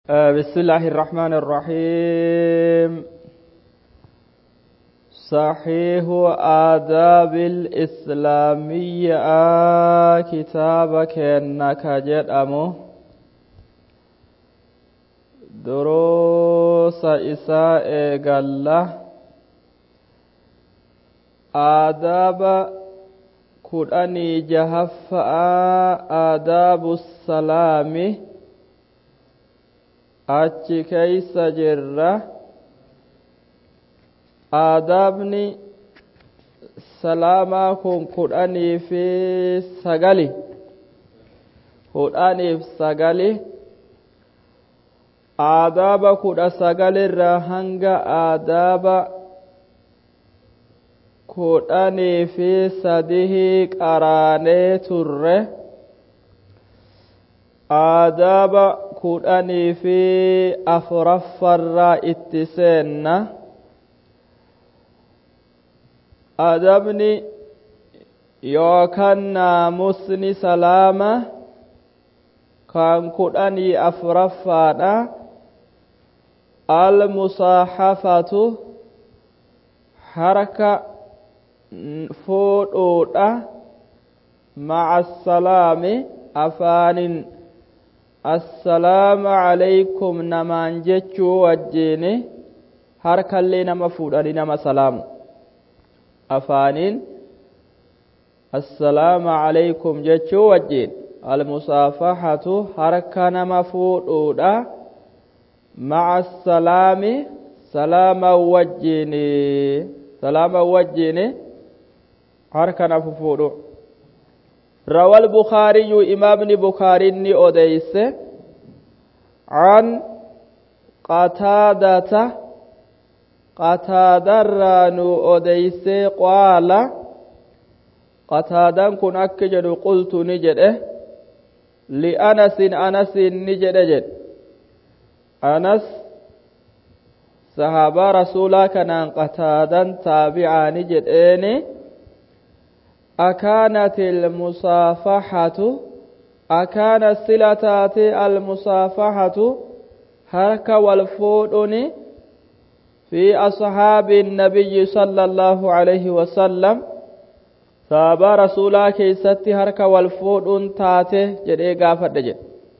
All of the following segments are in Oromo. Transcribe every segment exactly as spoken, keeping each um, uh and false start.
بسم الله الرحمن الرحيم. صحيح آداب الإسلامية كتابك إنك جدأمه دروس إساء قال آداب قرآني جهف آداب السلام achi keeysa jirra. Aadaabni salaamaa kun kudhanii fi sagali kudhaniif sagali aadaaba kudha sagalirraa hanga aadaaba kudhanii fi sadihii qaraanee turre. Aadaaba kudhanii fi afuraffarraa itti seenna. Aadabni yookaan naamusni salaama kan kudhanii afuraffaadha. Al-musaahafatu harka fuudhuudha. Maca salaami afaanin assalaamu alaykum namaan jechuu wajjiini harkallee nama fuudhanii nama salaamu afaaniin assalaamu alaykum jechuu wajjiin almusaafahatu harka nama fuudhuudha. maca salaami salaama wajjiini salaama wajjiini harka nama fuudhu. روى البخاري إمام بخاري أديس عن قتادة قتادة رانو أديس قال قتادة كن أكجد قلت نجد لأنس أنس نجد جد أنس صحابة رسولا كان قتادة تابعا نجد إني أكانت المصافحة أكانت صلتات المصافحة هرك والفودن في أصحاب النبي صلى الله عليه وسلم صحابة رسولا كيست هرك والفودن تاته جدي غافر دجد.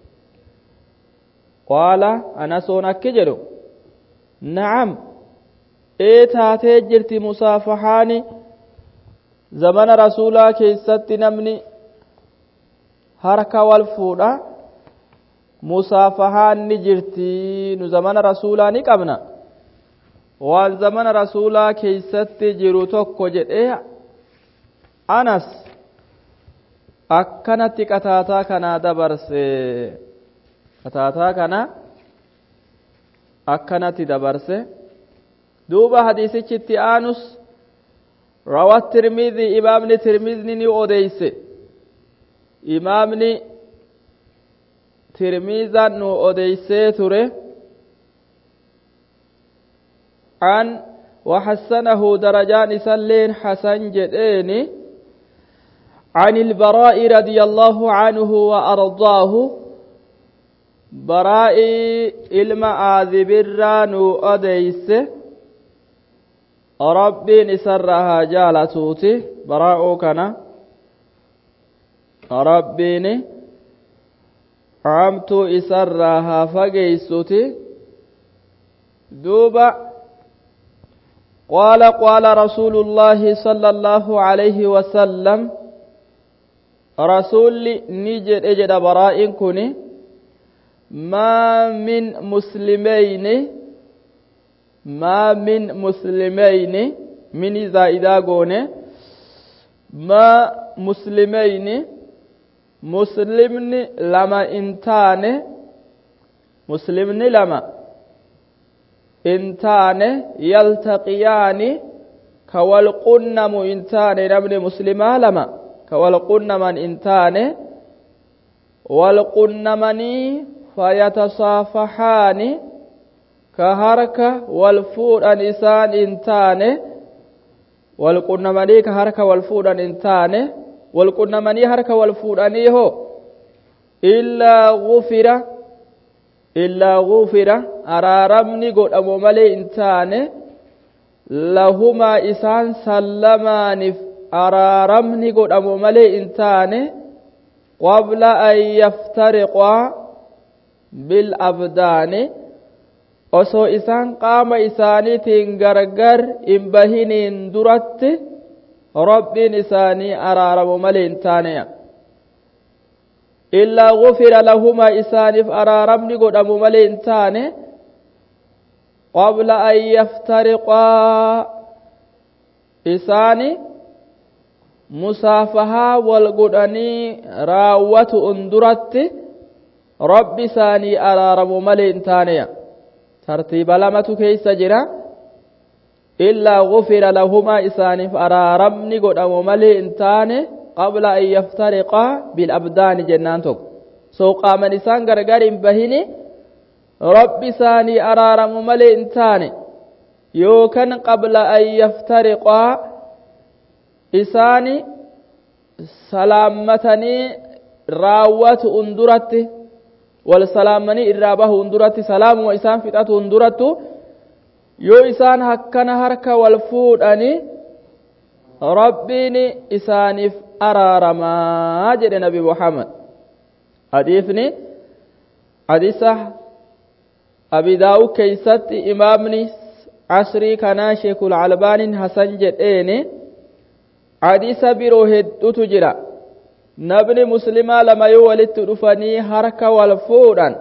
قال أنا سونك جدو نعم إيه تاته جرت مصافحاني زمن رسولا كيست نمني harka wal fuudha musaafahaan ni jirti. Nu zamana rasuulaa ni qabna. waan zamana rasuulaa keeysatti jiru tokko jedhee Anas akkanatti qataataa kana dabarse. qataataa kana akkanatti dabarse. duuba hadiisichitti aanus روى الترمذي إمام الترمذي أوديس إمام الترمذي أوديس تره عن وحسنه درجان سلين حسن جدين عن البراء رضي الله عنه وأرضاه براء المعاذب الرانو أوديس ربين سرها جالتوتي براءو كان ربين عمتو إسرها فقيسوتي دوبا قال قال رسول الله صلى الله عليه وسلم رسول نجد اجد براء كني ما من مسلمين ما من مسلمين من زائدة قونه ما مسلمين مسلمن لما انتان مسلمن لما انتان يلتقيان كوالقنم انتان نمن مسلما لما كوالقنم انتان والقنمني فيتصافحان كهركة والفود إنسان إنتانه والقنمني كهركة والفود إنتانه والقنمني هركة والفود أنيه إلا غفر illaa gufira araaramni godhamu malee hin taane lahumaa isaan sallamaaniif araaramni godhamu malee hin taane qabla an yaftariqaa bil abdaani osoo isaan qaama isaaniitiin gargar hin bahiniin duratti rabbiin isaanii araaramu malee hin taaneya illaa gufira lahumaa isaaniif araaramni godhamu malee hin taane qabla an yaftariqaa isaani musaafahaa wal godhanii raawwatu'un duratti rabbi isaanii araaramu malee hin taaneya tartiiba lamatu keessa jira illaa gufira lahumaa isaaniif araaramni godhamu malee hin taane qabla an yaftariqaa bil abdaani jennaan tokko soo qaaman isaan gargar hin bahini rabbi isaanii araaramu malee hin taane yookan qabla an yaftariqaa isaani salaammatanii raawwatu'un duratti wal salaamanii irraa bahuun duratti salaamuma isaan fixatuun durattu yoo isaan hakkana harka wal fuudhanii rabbiin isaaniif araaramaa jedhe nabi muhammad hadiisni hadiisa abi daawud keeysatti imaamni asrii kanaa sheekul albaanin hasan jedheeni hadiisa biroo hedduutu jira namni muslimaa lama yoo walitti dhufanii harka wal fuudhan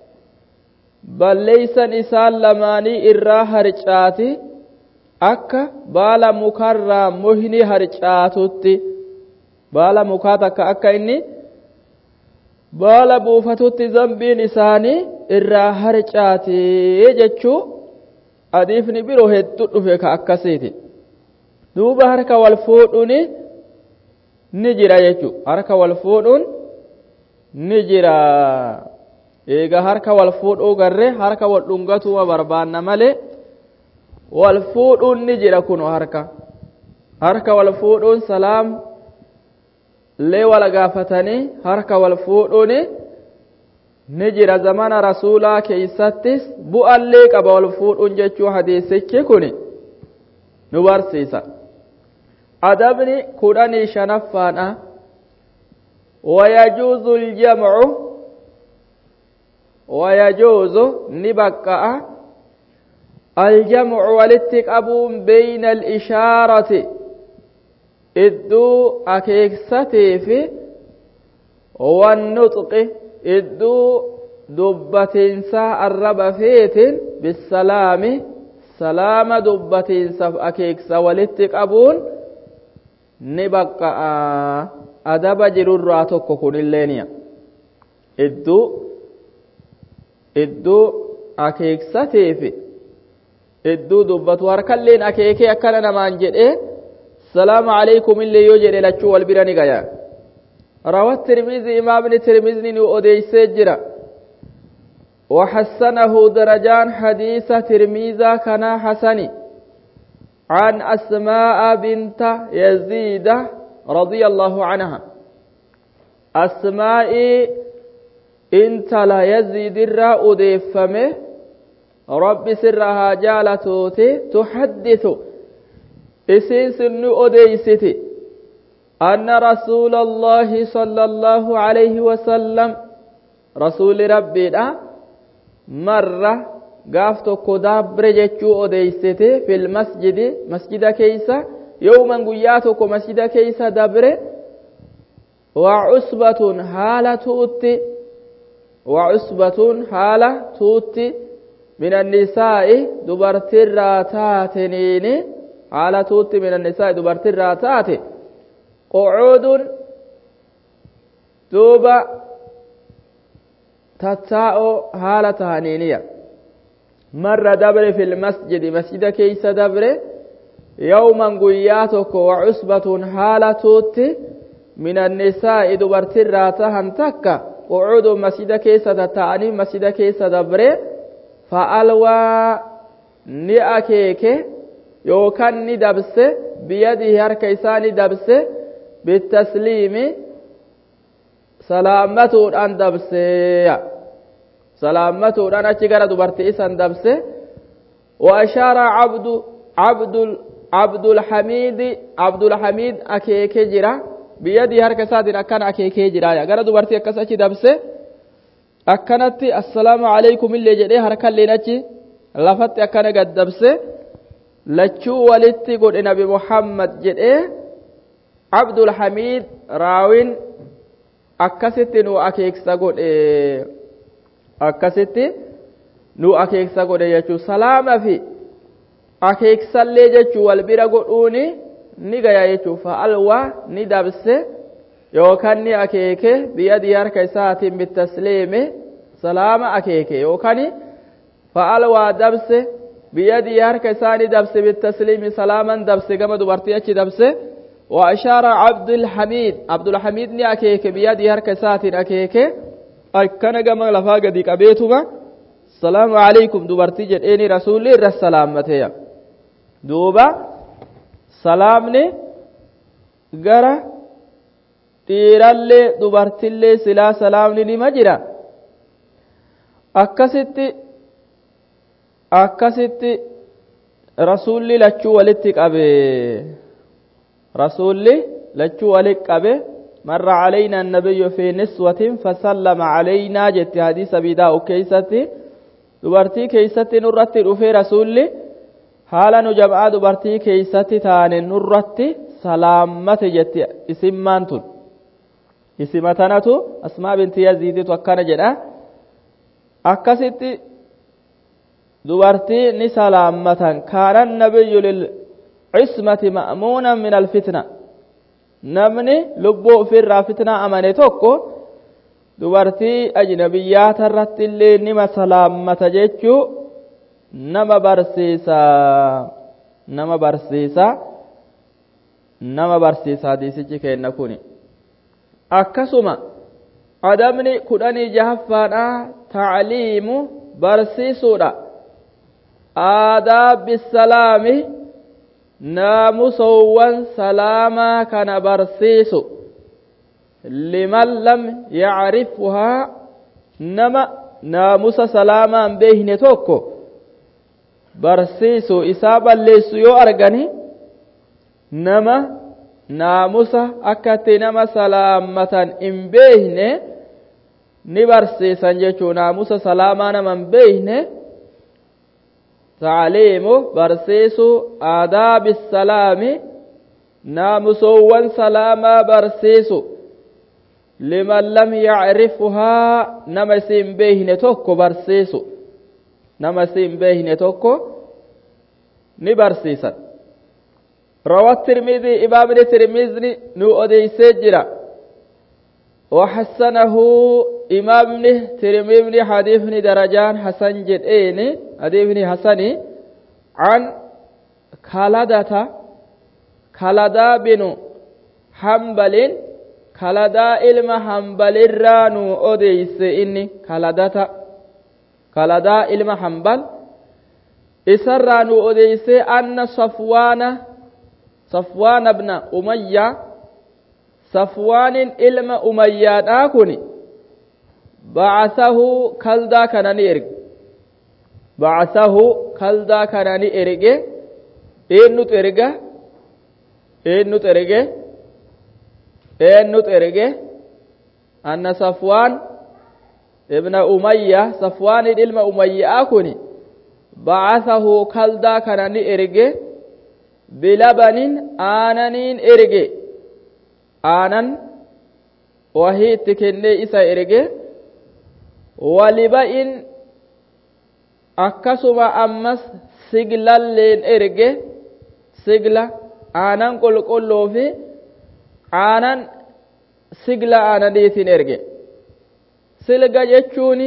balleeysan isaan lamaanii irraa harcaati akka baala mukarraa muhni harcaatutti baala mukaa takka akka inni baala buufatutti zambiin isaanii irraa harcaati jechuu hadiisni biroo hedduu dhufe ka akkasiiti duuba harka wal fuudhuun ni jira jechuu harka wal fuudhuun ni jira eega harka wal fuudhuu garree harka wal dhungatuma barbaanna malee wal fuudhuun ni jira kuno harka harka wal fuudhuun salaam lee wal gaafatanii harka wal fuudhuun ni jira zamana rasuulaa keeysattis bu'allee qaba wal fuudhuun jechuu hadiisichi kuni nu barsiisa adabni kudhanii shanaffaadha wayajuuzu aljamcu wayajuuzu ni baqqa'a aljamcu walitti qabuun beyna alishaarati idduu akeeksatii fi wannutqi idduu dubbatiinsaa arraba feetin bisalaami salaama dubbatiinsaaf akeeksa walitti qabuun ni baqqa'a adaba jirurraa tokko kunilleeniya idduu idduu akeeksateefi idduu dubbatu harkalleen akeekee akkana namaan jedhee salaamu alaykum illee yoo jedhe lachuu wal bira ni gaya rawat tirmizi imaamni tirmizni nu odeeysee jira وحسنه درجان حديث ترميزا كنا حسني عن أسماء بنت يزيد رضي الله عنها أسماء انت لا يزيد الرأى ديفمه رب سرها جالتوتي تحدث إسيس أديستي أن رسول الله صلى الله عليه وسلم رسول ربي مرة gaaf tokko daabre jechuu odeeysite fil masjidi masjida keeysa yawman guyyaa tokko masjida keeysa dabre wa usbatun haala tuutti wa usbatun haala tuutti min annisaa'i dubartirraa taateniini haala tuutti min annisaa'i dubartirraa taate qu'uudun duuba tattaa'o haala tahaniiniya مرة دبر في المسجد مسجد كيس دبر يوما قياتك وعصبة حالة من النساء دبرت الراتها تكا قعود مسجد كيس تتعني مسجد كيس دبر فألوى نأكيك يوكان ندبس بيده هركيسان دبس بالتسليم سلامة أن دبس salaamatuudhaan achi gara dubartii isan dabse وأشار عبد عبد عبد الحميد عبد الحميد أكيكي جرا بيدي هركة سادين أكان أكيكي جرا يا غرا دوبرتي أكساتي دبسه أكنت السلام عليكم اللي جدي هركة اللي نجي لفت أكان قد دبسه لچو ولتي قد نبي محمد جدي عبد الحميد راوين أكستي نو أكيكسا قد أكستي nu akeeksa godhe jechuu salaama fi akeeksallee jechuu wal bira godhuuni ni gaya jechuu fa'alwaa ni dabse yookaan ni akeeke biyadii harka isaatiin bitasliime salaama akeeke yookaan fa'alwaa dabse biyadii harka isaanii dabse bitasliimi salaaman dabse gama dubartii achi dabse وأشار عبد الحميد عبد الحميد ni akeeke biyadii harka isaatiin akeeke akkana gama lafaa gadi qabeetuma السلام عليكم دوبرتي جديني رسولي الرسلامتي دوبا سلامني غرا تيرالي دوبرتي سلا سلامني لمجرى أكستي أكستي رسولي لچو ولتك أبي رسولي لچو ولك أبي مر علينا النبي في نسوة فسلم علينا جت حديث بيدا وكيستي dubartii keeysatti nurratti dhufee rasuulli haala nu jab'aa dubartii keeysatti taane nurratti salaammate jetti isimmaan tun isima tanatu asmaa binti yaziiditu akkana jedha akkasitti dubartii ni salaammatan kaana nabiyyu lil'ismati ma'muunan min alfitna namni lubbuu ofirraa fitnaa amane tokko dubartii ajnabiyyaata irratti illee nima salaammata jechuu nama barsiisa nama barsiisa nama barsiisa hadiisichi kenna kuni akkasuma adabni kudhanii jahaffaadha ta'liimu barsiisuudha aadaab bisalaami naamusowwan salaamaa kana barsiisu لمن لم يعرفها نما ناموس سلاما بهن توكو برسيسو إسابا ليسو يو أرغني نما ناموس أكتي نما سلامة إن بهن نبرسيسا جيشو ناموس سلاما نما بهن تعليمو برسيسو آداب السلام ناموسو وان سلاما برسيسو لمن لم يعرفها نما سين بهن توكو برسيسو نما سين بهن توكو نبرسيسا روى الترمذي إمام الترمذي نو أديسي جرا وحسنه إمام الترمذي حديث درجان حسن جدين حديث حسن عن خالدة خالدة بن حنبل kaladaa ilma hambalirraa nu odeyse inni kaladata kaladaa ilma hambal isarraa nu odeyse anna safwaana safwaana ibna umayya safwaanin ilma umayyaadhaa kuni ba'asahu kaldaa kana ni erge ba'asahu kaldaa kana ni erge eenyutu erga eenyutu erge eenyutu erge anna safwaan ibna umayya safwaanin ilma umayyaa kuni ba'asahu kaldaa kana ni erge bilabanin aananiin erge aanan wahii itti kennee isa erge waliba'in akkasuma ammas siglalleen erge sigla aanan qulqulluu fi aanan sigla aananiitiin erge silga jechuun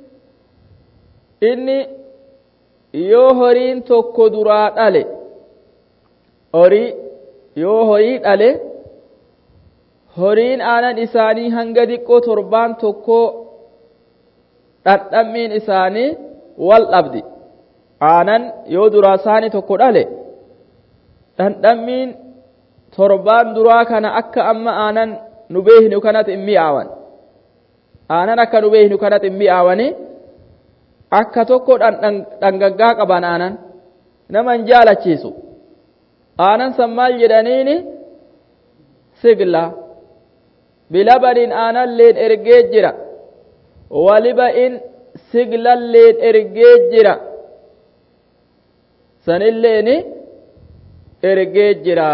inni yoo horiin tokko duraa dhale horii yoo horii dhale horiin aanan isaanii hanga diqqoo torbaan tokko dhadhammiin isaanii wal dhabdi aanan yoo duraa isaanii tokko dhale dhandhammiin torbaan duraa kana akka amma aanan nu beeknu kanatti hin mi'aawan aanan akka nu beeknu kanatti hin mi'aawani akka tokko dhangaggaa qaban aanan naman jaalachiisu aanan san maal jedhaniini sigla bilabanin aanan leen ergee jira waliba'in siglan leen ergee jira sanilleeni ergee jira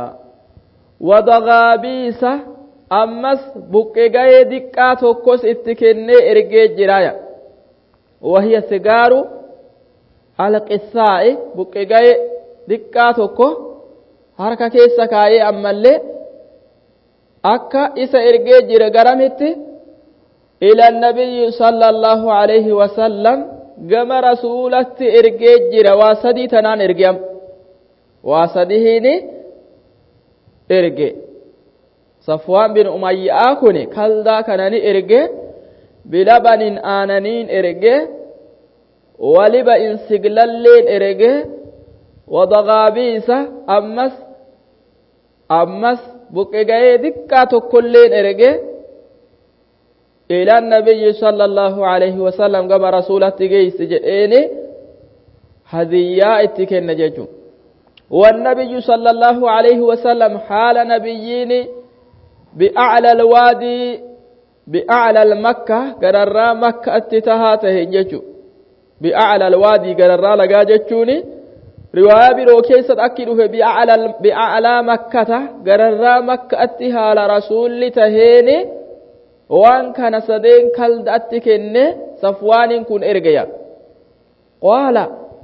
wadagaabiisa ammas buqqe ga'ee diqqaa tokkos itti kennee ergee jiraya wahiya sigaaru alqissaa'i buqqe ga'ee diqqaa tokko harka keessa kaayee ammallee akka isa ergee jira garamitti ila nabiyyi sallallahu alayhi wasallam gama rasuulatti ergee jira waa sadii tanaan ergeam waa sadihiini erge safwaan bin umayyaa kuni kaldaa kanani erge bilabanin aananiin erge waliba in siglalleen erge wadagaabiisa ammas ammas buqqe ga'ee diqqaa tokkolleen erge ila nabiyyi sallallahu alayhi wasallam gama rasuulatti geeysi jedheeni hadiyyaa itti kenna jechuun والنبي صلى الله عليه وسلم حال نبيين بأعلى الوادي بأعلى المكة قرر مكة اتتهاته ججو بأعلى الوادي قرر لقا ججوني رواية برو كيسة أكده بأعلى, بأعلى مكة قرر مكة اتها لرسول تهيني وان كان سدين كالد اتكن صفوان كن ارقيا قال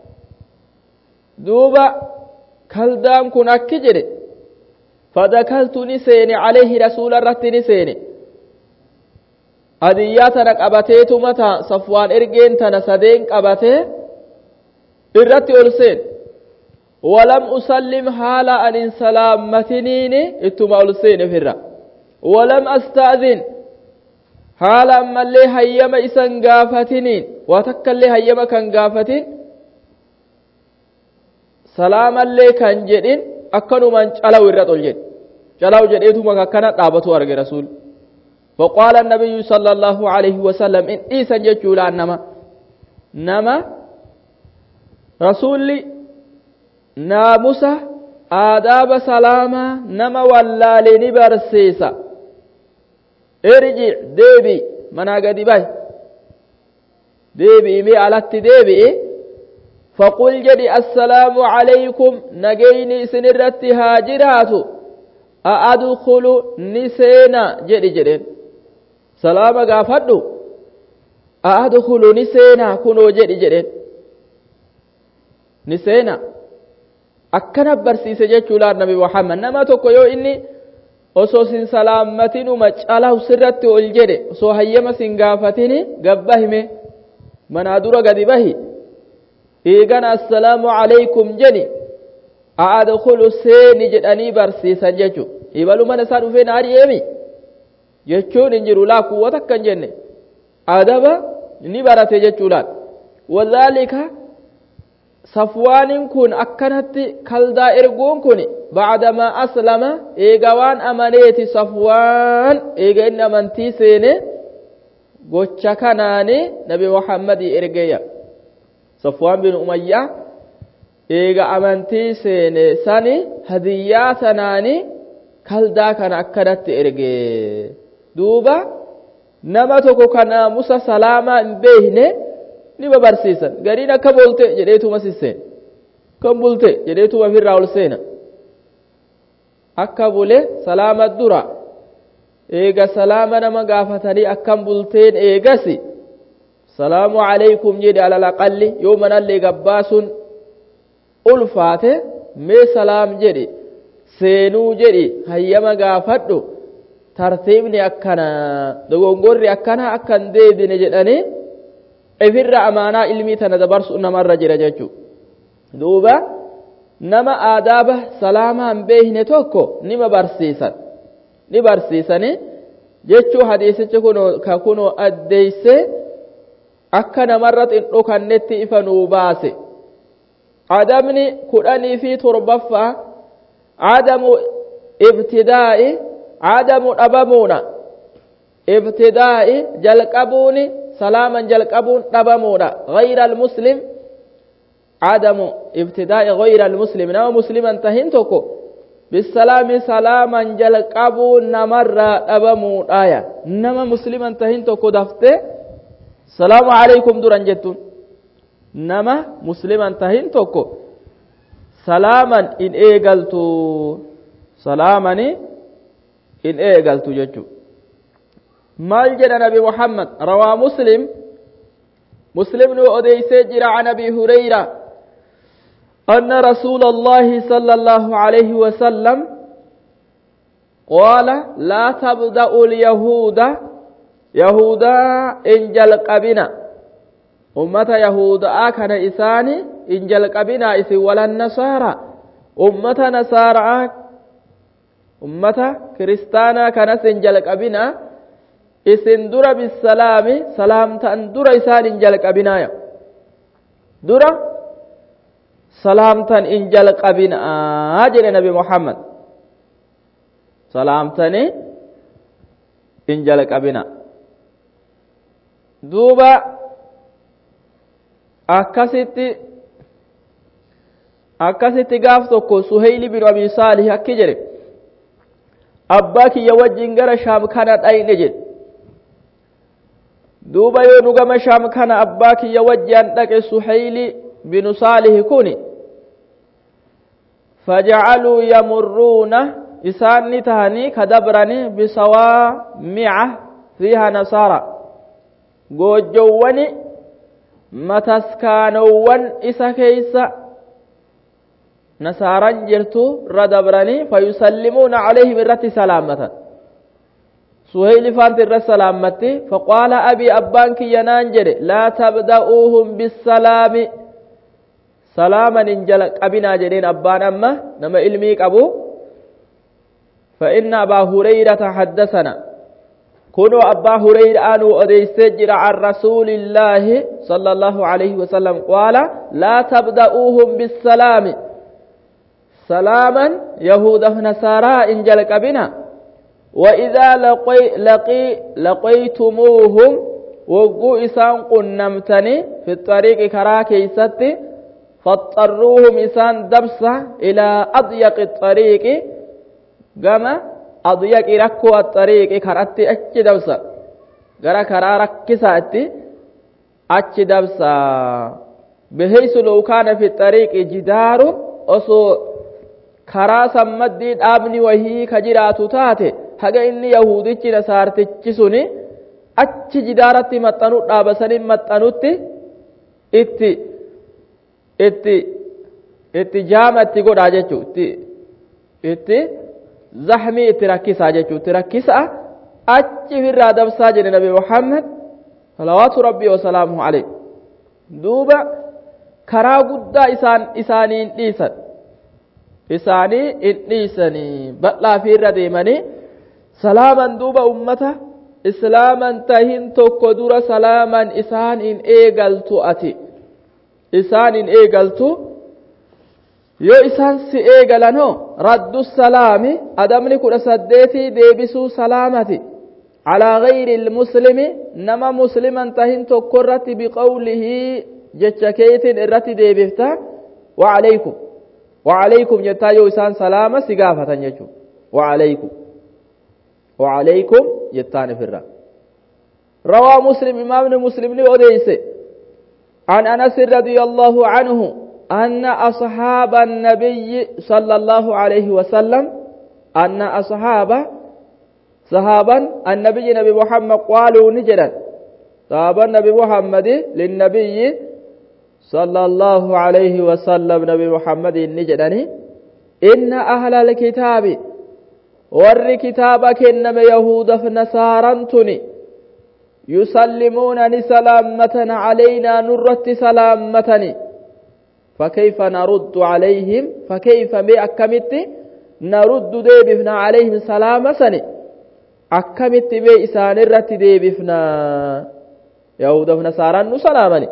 دوبا كالدام كن أكجر فدخلت نسيني عليه رسول الرت نسيني أدياتنا قبتيت متى صفوان إرجين تنسدين قبتي الرت ألسين ولم أسلم حال أن سلامتنيني اتما ألسين فرا ولم أستأذن حال أما اللي هيما إسان قافتنين واتك اللي هيما كان قافتين سلام اللي كان جدين أكنو من چلو الرت الجد چلو جديتو مكا كانت دابتو أرغي رسول فقال النبي صلى الله عليه وسلم إن إيسان جدولا نما نما رسولي ناموسا آداب سلاما نما والالي نبرسيسا ارجع ديبي منا قد باي ديبي مي علت ديبي فقل جدي السلام عليكم نجيني سنرت هاجرات أدخل نسينا جدي جدي سلام غافدو أدخل نسينا كنو جدي جدي نسينا أكنا برسيس جدولا النبي محمد نما توكو يو إني osoo sin salaamatinu calaw sirratti ol jedhe osoo hayyama sin gaafatini gabbahime manaa dura gadi bahi eegana assalaamu alaykum jedhi adkhulu seeni jedhanii barsiisan jechu ibalu mana isaa dhufee na ari'eemi jechuun hin jiru laa kuwwata akkan jenne adaba ni barate jechuudhaan wadhaalika صفوان كن أكنت كالدا إرقون كن بعدما أسلم إيقوان أمنيتي صفوان إيقا إن أمنتي سيني قوشا كناني نبي محمد إرقيا صفوان بن أمية إيقا أمنتي سيني ساني هدياتناني كالدا كان أكنت إرقي دوبا نمتكو كان موسى سلاما بيهني ni barsiisan gariin akka bolte jedheetuma sisseen kan bulte jedheetuma firraa ol seena akka bule salaama dura eega salaama nama gaafatanii akkam bulteen eegasi salaamu alaykum jedhe alalaqalli yoo manallee gabbaasun ulfaate mee salaam jedhe seenuu jedhe hayyama gaafadhu tartiibni akkana dogongorri akkana akkan deebine jedhanii ifirra amaanaa ilmii tana dabarsu namarra jira jechuudha duuba nama aadaaba salaamaa hin beekne tokko nima barsiisan ni barsiisani jechuu hadiisichi kunoo ka kunoo addeeyse akka namarra xindhokannetti ifa nuu baase adabni kudhanii fi torbaffaa adamu ibtidaa'i adamu dhabamuuna ibtidaa'i jalqabuuni سلاما جلقبون دبمودا غير المسلم عدم ابتداء غير المسلم نما مسلما تهنتكو بالسلام سلاما جلقبون نمر دبمودا يا نما مسلما تهنتكو دفته السلام عليكم دران جتون نما مسلما تهنتكو سلاما إن إيقلتو سلاما إن إيقلتو جتو مال جد نبي محمد روى مسلم مسلم أديس جرى عن أبي هريرة أن رسول الله صلى الله عليه وسلم قال لا تبدأ اليهود يهودا إن جلق بنا أمة يهودا كان إساني إن جلق بنا إسي ولا النصارى أمة نصارى أمة كريستانا كان إن جلق بنا إسن درا بالسلام سلامتان درا إسان إن جلق بنا درا سلامتان إن جلق بنا أجل نبي محمد سلامتان إن جلق بنا دوبا akkasitti akkasitti gaaf tokko Suhayli bin Abi Saalih akki jedhe abbaa kiyya wajjin gara Shaam kana dhayne jedhe duuba yoo nu gama Shaam kana abbaa kiyya wajjin dhaqe Suhayli bin Saalih kuni faja'aluu yamurruuna isaanni tahanii kadabrani bisawaami'a fiiha nasaara goojjowwani mataskaanowwan isa keeysa nasaaran jirtu irra dabranii fayusallimuuna calayhim irratti salaammatan suhayli faanti irra salaammatti faqaala abii abbaan kiyya naan jedhe laa tabda'uuhum bissalaami salaaman hin jalqabinaa jedheen abbaan amma nama ilmii qabu فإن أبا هريرة حدثنا كنوا أبا هريرة أنو أديسجر عن رسول الله صلى الله عليه وسلم قال لا تبدأوهم بالسلام سلاما يهود نصارى إن جلق بنا وإذا لقي لقي لقيتموهم وقوا إسان قنمتني في الطريق كراكي ستي فاضطروهم إسان دبسة إلى أضيق الطريق قام أضيق ركو الطريق كراتي أتش دبسة قرا كرا ركساتي أتش دبسة بحيث لو كان في الطريق جدار أصو كرا سمدين آبني وهي كجرات تاتي حقا إني يهودي نصارتي سني أتش جدارتي متنو دابسنين متنوتي إتي إتي إتي جامتي قد عجتو إتي إتي زحمي تركيس أجتو تركيس أجي في الرادب ساجن النبي محمد صلوات ربي وسلامه عليه دوبا كرا قد إسان إسانين إيسان إساني إنيساني بطلا في الرديماني سلاما دوبا أمتا إسلاما تهين تقدر سلاما إسان إن إيقلتو أتي إسان إن إيقلتو yoo isaan si eegalanoo raddu salaami adamni kudha saddeetii deebisuu salaamati calaa gayri ilmuslimi nama musliman tahin tokko irratti biqawlihi jecha keetiin irratti deebifta wacalaykum wacalaykum jettaa yoo isaan salaama si gaafatan jechuu wacalaykum wacalaykum jettaan ifirra rawaa muslim imaamni muslimni odeyse an anas radiyallahu anhu أن أصحاب النبي صلى الله عليه وسلم أن أصحاب صحابا النبي نبي محمد قالوا نجدا صحابا النبي محمد للنبي صلى الله عليه وسلم نبي محمد نجدا إن أهل الكتاب ور كتابك إنما يهود فنسارنتني يسلمونني سلامة علينا نرت سلامتني فكيف نرد عليهم فكيف ما أكمت نرد ديبفنا عليهم سلامة سني أكمت بإسان الرت ديبفنا يهود فنسارن سلامني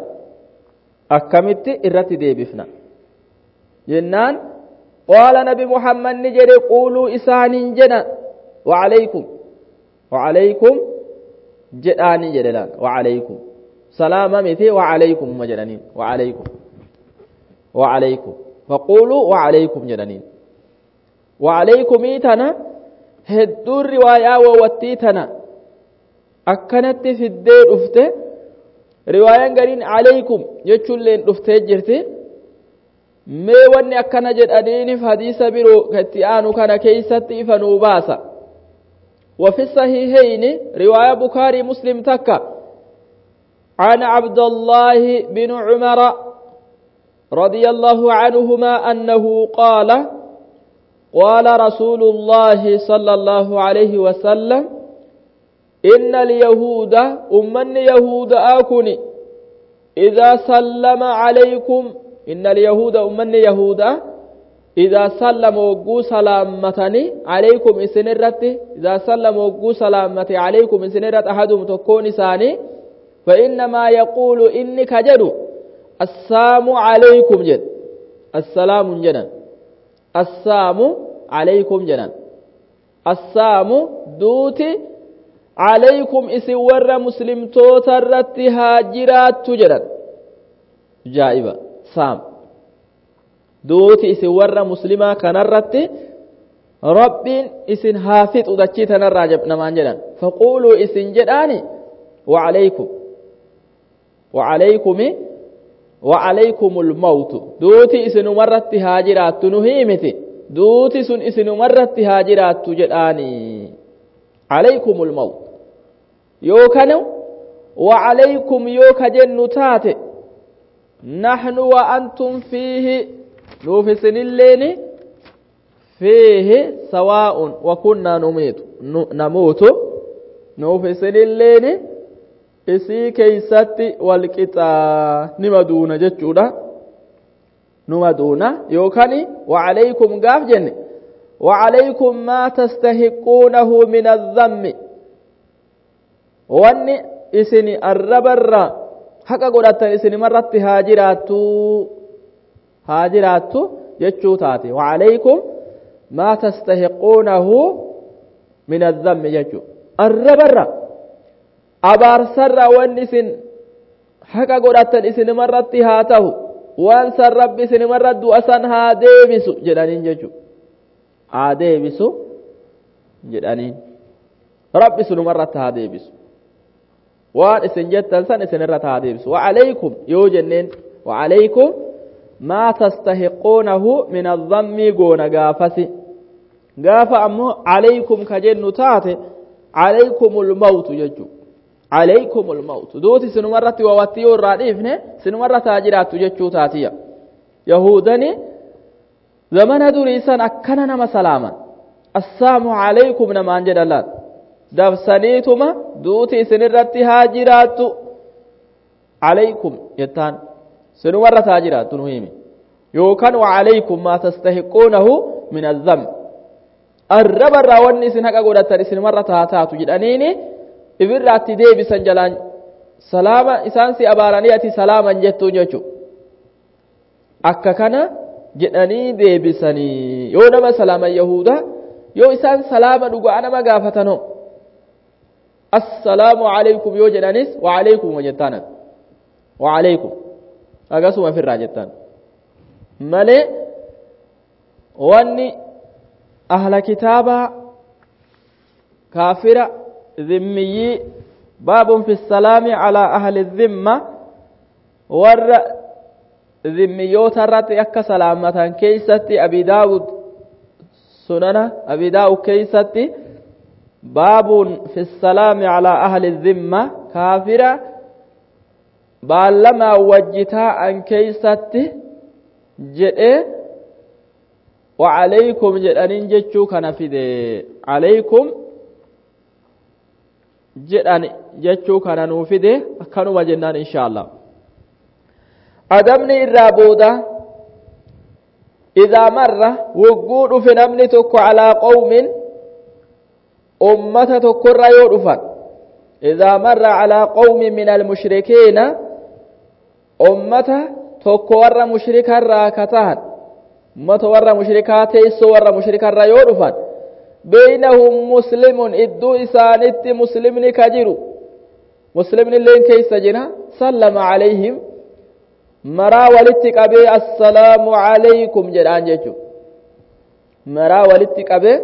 أكمت الرت ديبفنا جنان قال نبي محمد نجري قولوا إسان جنا وعليكم وعليكم جدان جدلان وعليكم salaama miti وعليكم jedhaniin وعليكم وعليكم فقولوا وعليكم jedhaniin وعليكم tana hedduun riwaayaa wawwattii tana akkanatti fiddee dhufte riwaayaan gariin عليكم jechuulleen dhuftee jirti mee wanni akkana jedhaniinif hadiisa biroo katti aanu kana keeysatti ifa nuu baasa وفي الصحيحين رواية بخاري مسلم تكا عن عبد الله بن عمر رضي الله عنهما أنه قال قال رسول الله صلى الله عليه وسلم إن اليهود أمن يهود آكني إذا سلم عليكم إن اليهود أمن يهود إذا سلم وقو سلامتني عليكم إسنرت إذا سلم وقو سلامتي عليكم إسنرت أحدهم تكون ثاني فإنما يقول إنك جد السلام عليكم جد السلام جنا السلام عليكم جنا السلام دوتي عليكم إسور مسلم توترت هاجرات تجرد جائبة سام دوتي إسن ورّا مسلمة كان الرت رب إسن حافظ ودجيتنا الراجب نمان جدان فقولوا إسن جداني وعليكم وعليكم وعليكم الموت دوتي إسن مرت هاجرات نهيمتي دوتي سن إسن مرت هاجرات جداني عليكم الموت يوكنوا وعليكم يوك جنتات نحن وأنتم فيه نوفسن اللين فيه سواء وكنا نميت نموت نوفسن اللين إسي كيست والكتا نمدون جتشودا نمدون يوكني وعليكم قاف جن وعليكم ما تستحقونه من الذم واني إسني الربر حقا قدرت إسني مرت هاجراتو هاجراتو جتشو تاتي وعليكم ما تستحقونه من الذم جتشو الربر أبار سر وانسن حقا قدرت إسني مرت هاته وانسر رب إسني مرت أسن هاديبسو جدانين جتشو هاديبسو جدانين رب إسني مرت هاديبسو وان إسن جتن سن إسن مرت هاديبسو وعليكم يوجنين وعليكم ما تستحقونه من الضم قون قافسي قاف أمو عليكم كجن تاتي عليكم الموت يجو عليكم الموت دوتي سنمرت وواتيو الراديفن سنمرت هاجرات يجو تاتيا يهودني زمن دريسان أكننا مسلاما السلام عليكم نمان جدلات دفسنيتما دوتي سنرت هاجرات عليكم يتان سنو مرة تاجرات تنويمي يوكان وعليكم ما تستحقونه من الذنب الرب الراوني سنحق قولة سنو مرة تاتات جدانيني إبرات دي بسنجلان سلاما إسانسي أبارانياتي سلاما جتو نيوچو أكا كان جداني دي بسني يو نما سلاما يهودا يو إسان سلاما نقو أنا ما قافتنو السلام عليكم يو جدانيس وعليكم وجتانا وعليكم أقسم في الراجتان ملي واني أهل كتابة كافرة ذمي باب في السلام على أهل الذمة ور ذميوت الرات يك سلامة كيستي أبي داود سننة أبي داود كيستي باب في السلام على أهل الذمة كافرة بالما وجتا أن كيستي جئ وعليكم جدانين جتشو كان في دي عليكم جدان جتشو كان نوفي دي كانوا وجنان إن شاء الله أدمني الرابودة إذا مر وقود في نمني تكو على قوم أمة تكو ريوضفا إذا مر على قوم من المشركين أمة تكو ور مشركا راكتان أمة ور مشركا تيسو ور مشركا ريوضفا بينهم مسلم إدو إسانت مسلم كجرو muslimni illeen keessa jira sallama alayhim maraa walitti qabee assalaamu alaykum jedhaan jechuudha maraa walitti qabee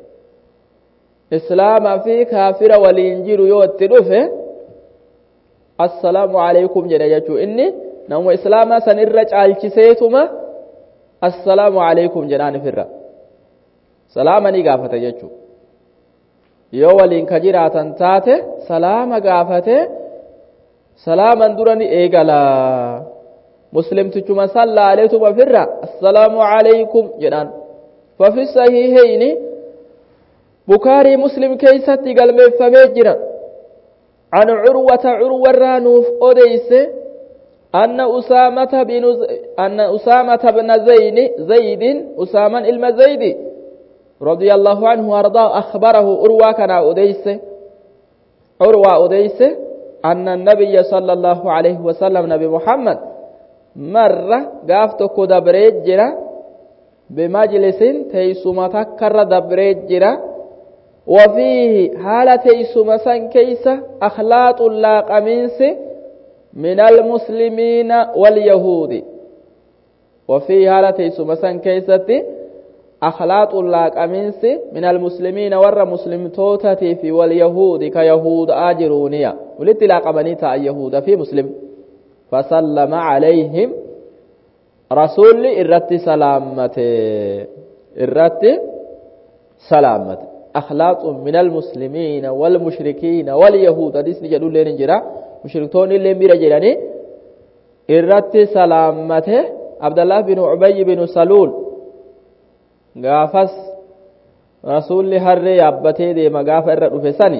islaama fi kaafira waliin jiru yoo itti dhufe assalaamu alaykum jedha jechuudha inni nama islaama san irra caalchiseetuma assalaamu alaykum jedhaan ifirra salaama ni gaafata jechuudha yoo waliin ka jiraatan taate salaama gaafate salaaman dura ni eegala muslimtichuma sallaaleetuma firra assalaamu alaykum jedhaan fafi sahiihayni bukaarii muslim keeysatti galmeeffamee jira an curwata curwarraa nuuf odeyse أن أسامة بن أن أسامة بن زين زيد أسامة إلما زيد رضي الله عنه وأرضاه أخبره أروى كان أديس أروى أديس أن النبي صلى الله عليه وسلم نبي محمد مرة قافتك دبريت جرا بمجلس تيسما تكر دبريت جرا وفيه حالة تيسما سن كيس أخلاط اللاق منس من المسلمين واليهود وفي حالة سمسان كيستي أخلاط الله أمينس من المسلمين ور مسلم توتتي في واليهود كيهود آجرونيا ولتلاق بنيتا اليهود في مسلم فسلم عليهم رسول إرت سلامته إرت سلامته أخلاط من المسلمين والمشركين واليهود هذا نجدوا لين جرا مشركون اللي بيرا جيراني إرت سلامته عبد الله بن أبي بن سلول غافس رسول هرّي أبتي دي مغاف إرد فساني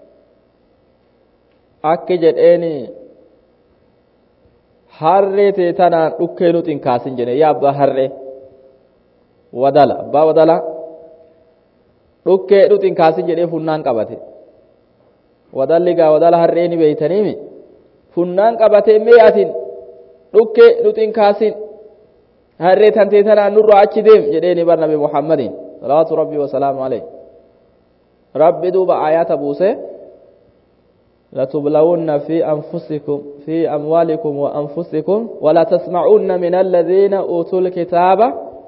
أكي جدئني هرّي تيتانا ركينو تنكاسين جنة يا أبا هرّي ودلا أبا ودلا ركينو تنكاسين جنة فنان قبته wadalliga wadala harreeni beeytaniimi funnaan qabatee mee'atin dhukke nutin kaasin harree tantee tanaan nurra achi deem jedheeni bar nabi muhammadin salawaatu rabbii wasalaamu alayhi rabbi duuba aayaata buuse لتبلون في أنفسكم في أموالكم وأنفسكم ولا تسمعون من الذين أوتوا الكتاب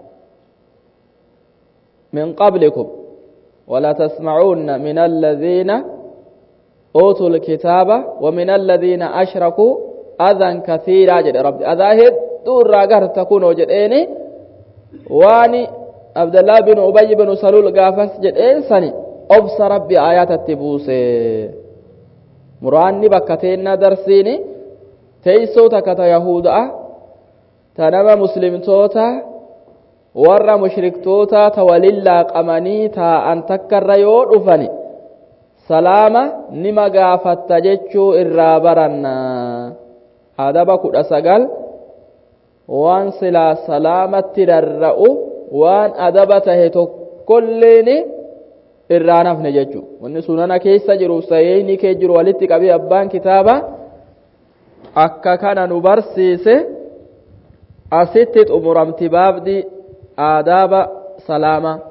من قبلكم ولا تسمعون من الذين أوتوا الكتاب ومن الذين أشركوا أذى كثيرا جد ربي أذى هدور راقر تكون جديني واني عبد الله بن أبي بن سلول قافس جدين سني أبص ربي آيات التبوسي مراني بكتين درسيني تيسو تكتا يهودا تنمى مسلم توتا ور مشرك توتا توليلا قماني تا أن تكر يور أفني salaama nima gaafatta jechuu irraa baranna adaba kudha sagal waan silaa salaamatti rarra'u waan adaba tahe tokkolleeni irraa nafne jechuu wanni sunana keessa jiru sayeeyni kee jiru walitti qabee abbaan kitaaba akka kana nu barsiise asitti xumuramti baabdi aadaaba salaama